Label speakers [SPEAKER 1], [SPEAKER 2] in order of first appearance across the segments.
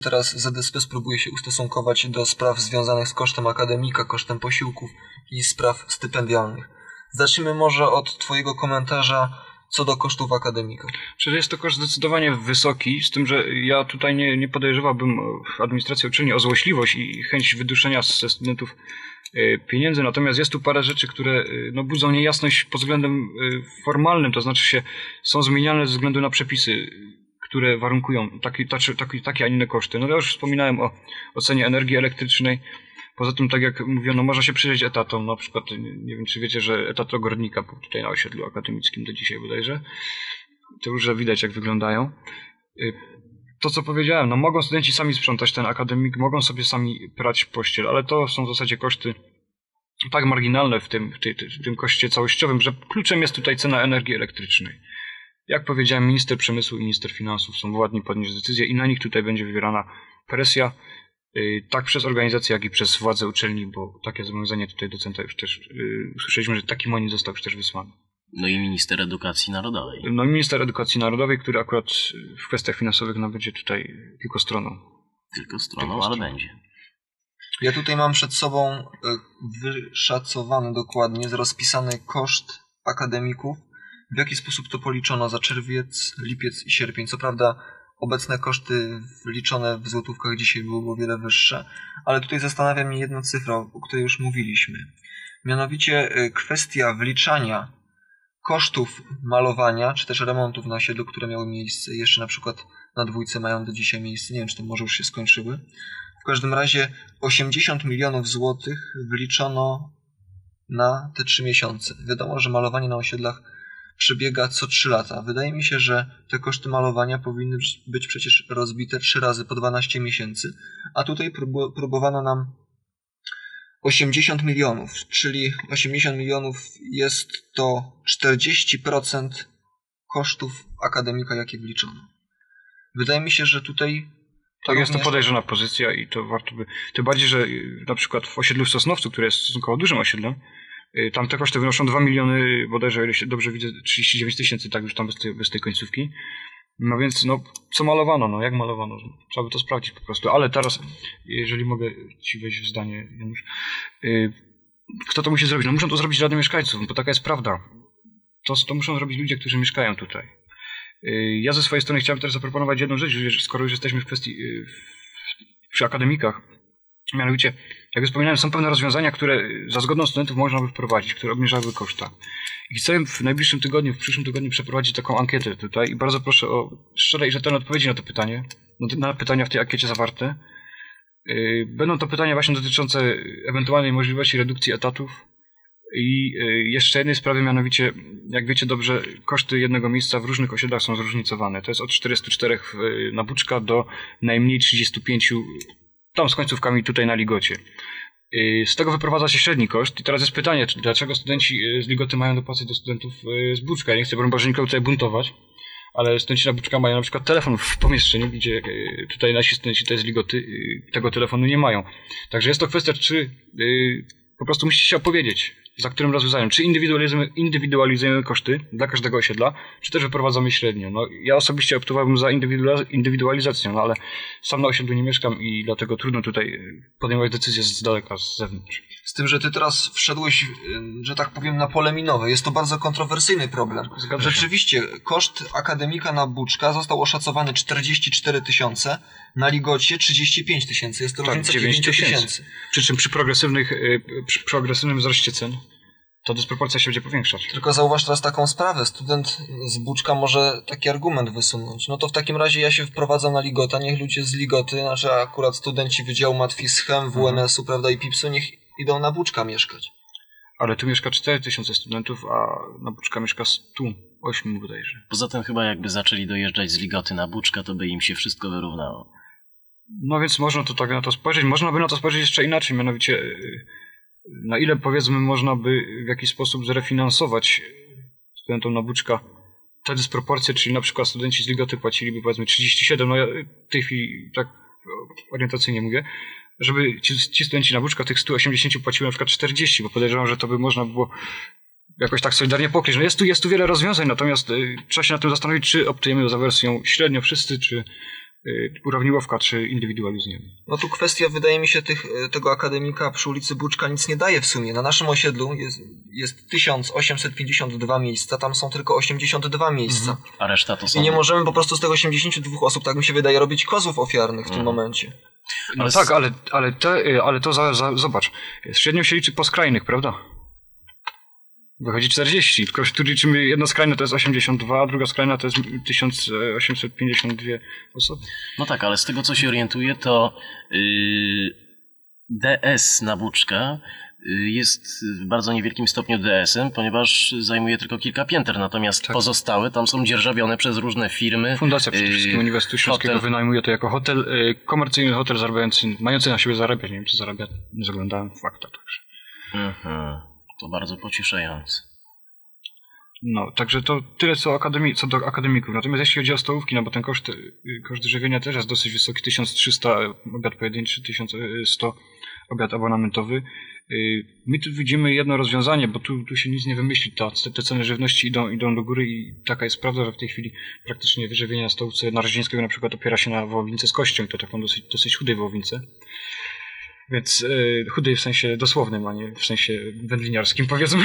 [SPEAKER 1] Teraz ZSP spróbuje się ustosunkować do spraw związanych z kosztem akademika, kosztem posiłków i spraw stypendialnych. Zacznijmy może od Twojego komentarza co do kosztów akademika.
[SPEAKER 2] Przecież jest to koszt zdecydowanie wysoki, z tym, że ja tutaj nie podejrzewałbym administracji uczelni o złośliwość i chęć wyduszenia ze studentów pieniędzy, natomiast jest tu parę rzeczy, które budzą niejasność pod względem formalnym, to znaczy są zmieniane ze względu na przepisy, które warunkują takie, a inne koszty. No ja już wspominałem o cenie energii elektrycznej. Poza tym, tak jak mówiono, można się przyjrzeć etatom. Na przykład, nie wiem, czy wiecie, że etat ogrodnika był tutaj na osiedlu akademickim do dzisiaj bodajże. To już widać, jak wyglądają. To, co powiedziałem, mogą studenci sami sprzątać ten akademik, mogą sobie sami prać pościel, ale to są w zasadzie koszty tak marginalne w tym koszcie całościowym, że kluczem jest tutaj cena energii elektrycznej. Jak powiedziałem, minister przemysłu i minister finansów są władni podnieść decyzję i na nich tutaj będzie wywierana presja, tak przez organizację, jak i przez władze uczelni, bo takie zobowiązanie tutaj docenta już też usłyszeliśmy, że taki monit został już też wysłany.
[SPEAKER 3] No i minister edukacji narodowej.
[SPEAKER 2] No i minister edukacji narodowej, który akurat w kwestiach finansowych będzie tutaj tylko stroną.
[SPEAKER 3] Ale będzie.
[SPEAKER 1] Ja tutaj mam przed sobą wyszacowany dokładnie, rozpisany koszt akademików, w jaki sposób to policzono za czerwiec, lipiec i sierpień. Co prawda obecne koszty wliczone w złotówkach dzisiaj były o wiele wyższe, ale tutaj zastanawia mnie jedna cyfra, o której już mówiliśmy. Mianowicie kwestia wliczania kosztów malowania, czy też remontów na osiedlu, które miały miejsce. Jeszcze na przykład na Dwójce mają do dzisiaj miejsce. Nie wiem, czy to może już się skończyły. W każdym razie 80 milionów złotych wliczono na te 3 miesiące. Wiadomo, że malowanie na osiedlach przebiega co 3 lata. Wydaje mi się, że te koszty malowania powinny być przecież rozbite 3 razy po 12 miesięcy, a tutaj próbowano nam 80 milionów, czyli 80 milionów jest to 40% kosztów akademika, jakie wliczono. Wydaje mi się, że tutaj...
[SPEAKER 2] Tak, jest to podejrzana pozycja i to warto by... Tym bardziej, że na przykład w osiedlu w Sosnowcu, które jest stosunkowo dużym osiedlem, tam te koszty wynoszą 2 miliony, bodajże, o ile się dobrze widzę, 39 tysięcy, tak już tam bez tej końcówki. No więc, co malowano, jak malowano? Trzeba by to sprawdzić po prostu. Ale teraz, jeżeli mogę Ci wejść w zdanie, Janusz, kto to musi zrobić? Muszą to zrobić rady mieszkańców, bo taka jest prawda. To muszą zrobić ludzie, którzy mieszkają tutaj. Ja ze swojej strony chciałem też zaproponować jedną rzecz, skoro już jesteśmy w kwestii przy akademikach. Mianowicie, jak już wspominałem, są pewne rozwiązania, które za zgodą studentów można by wprowadzić, które obniżałyby koszta. I chcę w najbliższym tygodniu, w przyszłym tygodniu przeprowadzić taką ankietę tutaj i bardzo proszę o szczere i rzetelne odpowiedzi na to pytanie, na pytania w tej ankiecie zawarte. Będą to pytania właśnie dotyczące ewentualnej możliwości redukcji etatów i jeszcze jednej sprawy, mianowicie, jak wiecie dobrze, koszty jednego miejsca w różnych osiedlach są zróżnicowane. To jest od 44 na Buczka do najmniej 35 tam z końcówkami tutaj na Ligocie. Z tego wyprowadza się średni koszt i teraz jest pytanie, dlaczego studenci z Ligoty mają dopłacać do studentów z Buczka. Ja nie chcę, broń Boże, nikogo tutaj buntować, ale studenci na Buczka mają na przykład telefon w pomieszczeniu, gdzie tutaj nasi studenci tutaj z Ligoty tego telefonu nie mają. Także jest to kwestia, czy po prostu musicie się opowiedzieć, za którym rozwiązaniem. Czy indywidualizujemy koszty dla każdego osiedla, czy też wyprowadzamy średnio. Ja osobiście optowałbym za indywidualizacją, ale sam na osiedlu nie mieszkam i dlatego trudno tutaj podejmować decyzje z daleka, z zewnątrz.
[SPEAKER 1] Z tym, że ty teraz wszedłeś, że tak powiem, na pole minowe. Jest to bardzo kontrowersyjny problem. Rzeczywiście, koszt akademika na Buczka został oszacowany 44 tysiące, na Ligocie 35 tysięcy. Jest to różnica 9 tysięcy.
[SPEAKER 2] Przy czym przy progresywnym wzroście cen ta dysproporcja się będzie powiększać.
[SPEAKER 1] Tylko zauważ teraz taką sprawę. Student z Buczka może taki argument wysunąć. No to w takim razie ja się wprowadzam na Ligota, niech ludzie z Ligoty, znaczy akurat studenci Wydziału Matwis, Chem, WNS-u, prawda, i PIPS-u, niech idą na Buczka mieszkać.
[SPEAKER 2] Ale tu mieszka 4000 studentów, a na Buczka mieszka 108 bodajże.
[SPEAKER 3] Poza tym chyba jakby zaczęli dojeżdżać z Ligoty na Buczka, to by im się wszystko wyrównało.
[SPEAKER 2] No więc można to tak na to spojrzeć. Można by na to spojrzeć jeszcze inaczej, mianowicie na ile, powiedzmy, można by w jakiś sposób zrefinansować studentom na Buczka te dysproporcje, czyli na przykład studenci z Ligoty płaciliby, powiedzmy, 37, no ja w tej chwili tak orientacyjnie mówię, żeby ci studenci na Buczka tych 180 płacili na przykład 40, bo podejrzewam, że to by można było jakoś tak solidarnie pokryć. No jest tu wiele rozwiązań, natomiast trzeba się nad tym zastanowić, czy optujemy za wersją średnio wszyscy, czy urawniłowka czy indywidualizm.
[SPEAKER 1] No tu kwestia, wydaje mi się, tego akademika przy ulicy Buczka nic nie daje w sumie. Na naszym osiedlu jest 1852 miejsca, tam są tylko 82 miejsca.
[SPEAKER 3] A reszta to są...
[SPEAKER 1] I nie możemy po prostu z tych 82 osób, tak mi się wydaje, robić kozłów ofiarnych w tym momencie.
[SPEAKER 2] No tak, ale to zobacz. Średnio się liczy po skrajnych, prawda? Wychodzi 40, tylko liczymy jedna skrajna to jest 82, a druga skrajna to jest 1852 osoby.
[SPEAKER 3] No tak, ale z tego co się orientuję, to DS na Buczkę jest w bardzo niewielkim stopniu DS-em, ponieważ zajmuje tylko kilka pięter, natomiast pozostałe tam są dzierżawione przez różne firmy.
[SPEAKER 2] Fundacja przede wszystkim Uniwersytetu Śląskiego wynajmuje to jako hotel, komercyjny hotel zarabiający, mający na siebie zarabiać. Nie wiem, czy zarabia, nie zaglądałem w fakta także.
[SPEAKER 3] To bardzo pocieszające.
[SPEAKER 2] No, także to tyle co do akademików. Natomiast jeśli chodzi o stołówki, no bo ten koszt żywienia też jest dosyć wysoki, 1300 obiad pojedynczy, 1100 obiad abonamentowy. My tu widzimy jedno rozwiązanie, bo tu się nic nie wymyśli. Te ceny żywności idą do góry i taka jest prawda, że w tej chwili praktycznie wyżywienie na stołówce Narzeźnieńskiego na przykład opiera się na wołowince z kością i to taką dosyć chudej wołowince. Więc chudej w sensie dosłownym, a nie w sensie wędliniarskim, powiedzmy.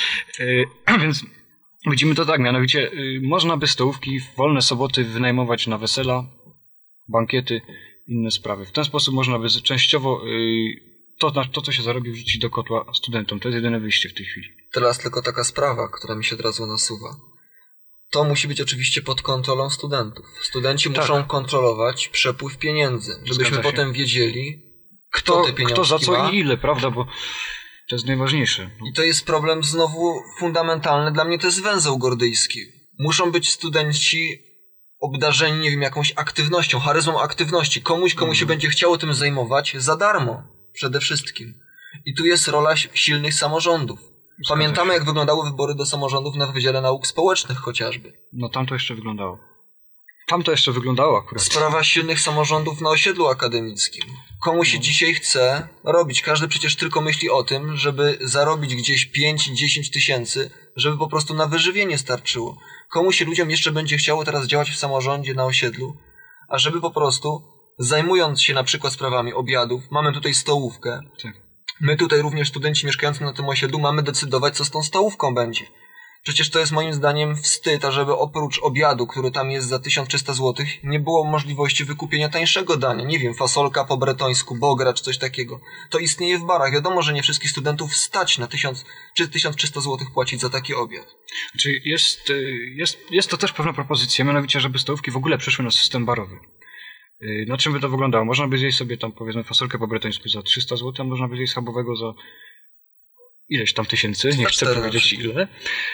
[SPEAKER 2] Więc widzimy to tak, mianowicie można by stołówki w wolne soboty wynajmować na wesela, bankiety, inne sprawy. W ten sposób można by częściowo to, co się zarobi, wrzucić do kotła studentom. To jest jedyne wyjście w tej chwili.
[SPEAKER 1] Teraz tylko taka sprawa, która mi się od razu nasuwa. To musi być oczywiście pod kontrolą studentów. Studenci muszą kontrolować przepływ pieniędzy, żebyśmy potem wiedzieli, kto te pieniądze
[SPEAKER 2] kto za co
[SPEAKER 1] ma.
[SPEAKER 2] i ile, prawda, bo to jest najważniejsze.
[SPEAKER 1] I to jest problem znowu fundamentalny. Dla mnie to jest węzeł gordyjski. Muszą być studenci obdarzeni, nie wiem, jakąś aktywnością, charyzmą aktywności. Komu się będzie chciało tym zajmować za darmo. Przede wszystkim. I tu jest rola silnych samorządów. Pamiętamy, jak wyglądały wybory do samorządów na Wydziale Nauk Społecznych chociażby.
[SPEAKER 2] No tam to jeszcze wyglądało. Tam to jeszcze wyglądało akurat.
[SPEAKER 1] Sprawa silnych samorządów na osiedlu akademickim. Komu się dzisiaj chce robić? Każdy przecież tylko myśli o tym, żeby zarobić gdzieś 5-10 tysięcy, żeby po prostu na wyżywienie starczyło. Komu się ludziom jeszcze będzie chciało teraz działać w samorządzie na osiedlu, a żeby po prostu, zajmując się na przykład sprawami obiadów, mamy tutaj stołówkę.
[SPEAKER 2] Tak.
[SPEAKER 1] My tutaj również studenci mieszkający na tym osiedlu mamy decydować, co z tą stołówką będzie. Przecież to jest moim zdaniem wstyd, ażeby oprócz obiadu, który tam jest za 1300 zł, nie było możliwości wykupienia tańszego dania. Nie wiem, fasolka po bretońsku, bogra czy coś takiego. To istnieje w barach. Wiadomo, że nie wszystkich studentów stać na 1000 czy 1300 zł płacić za taki obiad.
[SPEAKER 2] Czyli jest to też pewna propozycja, mianowicie, żeby stołówki w ogóle przeszły na system barowy. Na czym by to wyglądało? Można by zjeść sobie tam, powiedzmy, fasolkę po bretońsku za 300 zł, a można by zjeść schabowego za ileś tam tysięcy, nie chcę powiedzieć ile.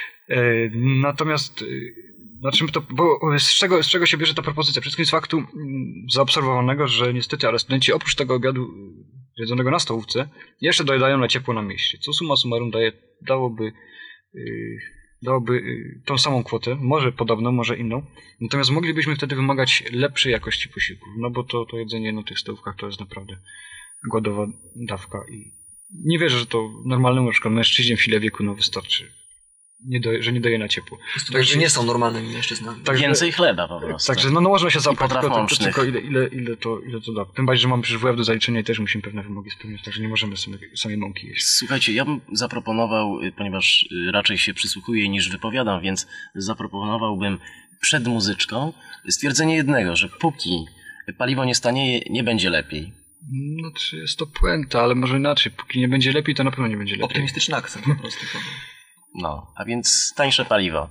[SPEAKER 2] Natomiast na czym to, bo z czego się bierze ta propozycja? Przede wszystkim z faktu zaobserwowanego, że niestety, ale studenci oprócz tego obiadu jedzonego na stołówce jeszcze dojedają na ciepło na mieście, co summa summarum dałoby tą samą kwotę, może podobną, może inną. Natomiast moglibyśmy wtedy wymagać lepszej jakości posiłków, no bo to jedzenie na tych stołówkach to jest naprawdę głodowa dawka i nie wierzę, że to normalnemu na przykład mężczyźnie w sile wieku wystarczy, że nie daje na ciepło.
[SPEAKER 1] Studenci nie są normalnymi mężczyznami.
[SPEAKER 3] Więcej chleba po prostu.
[SPEAKER 2] Także no można się zapytać tylko ile to da. Tym bardziej, że mamy przecież WF do zaliczenia i też musimy pewne wymogi spełniać, także nie możemy samej mąki jeść.
[SPEAKER 3] Słuchajcie, ja bym zaproponował, ponieważ raczej się przysłuchuję niż wypowiadam, więc zaproponowałbym przed muzyczką stwierdzenie jednego, że póki paliwo nie stanieje, nie będzie lepiej.
[SPEAKER 2] No czy jest to puenta, ale może inaczej. Póki nie będzie lepiej, to na pewno nie będzie lepiej.
[SPEAKER 1] Optymistyczny akcent po prostu.
[SPEAKER 3] No, a więc tańsze paliwo.